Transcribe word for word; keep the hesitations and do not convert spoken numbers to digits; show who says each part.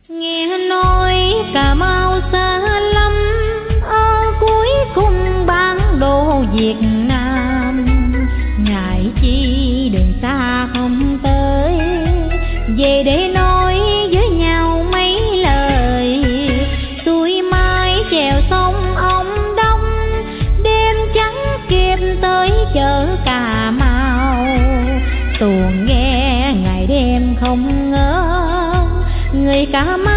Speaker 1: Nghe nói Cà Mau xa lắm, ở cuối cùng bản đồ Việt Nam. Ngại chi đường xa không tới, về để nói với nhau mấy lời. Xuôi mai chèo sông ông Đông, đêm trắng kịp tới chợ Cà Mau. Tuồng nghe ngày đêm không ngớt, người Cà Mau